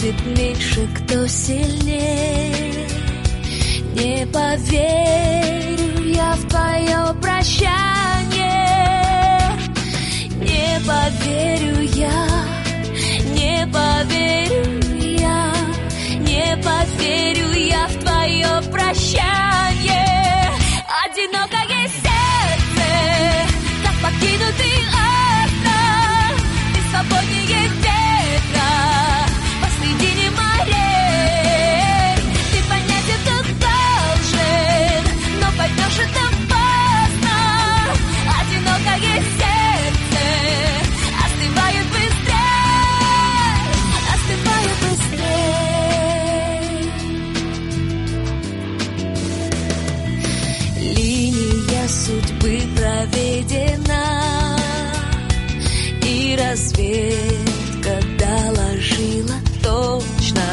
будет меньше, кто сильнее. Не поверю я в твое прощание. Не поверю я, не поверю я, не поверю я в твое прощание. Одинокое сердце, как покинутый остров, ты свободнее ветра посредине морей. Ты понять это должен, но поймешь это поздно. Одинокое сердце остывает быстрее, остывает быстрее. Линия судьбы проведена, и разведка доложила точно,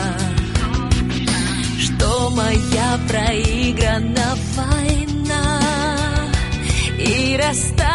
что моя проиграна война, и рассталась